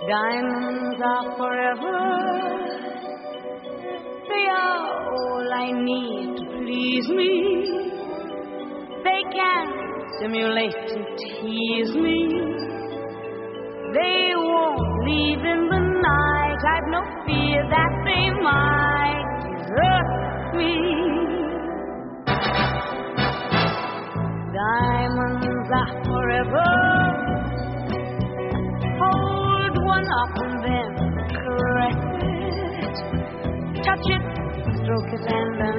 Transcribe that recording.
Diamonds are forever. They are all I need to please me. They can stimulate and tease me. They won't leave in the night. I've no fear that they might desert me. Diamonds are forever. Hold one up and then caress it. Touch it, stroke it and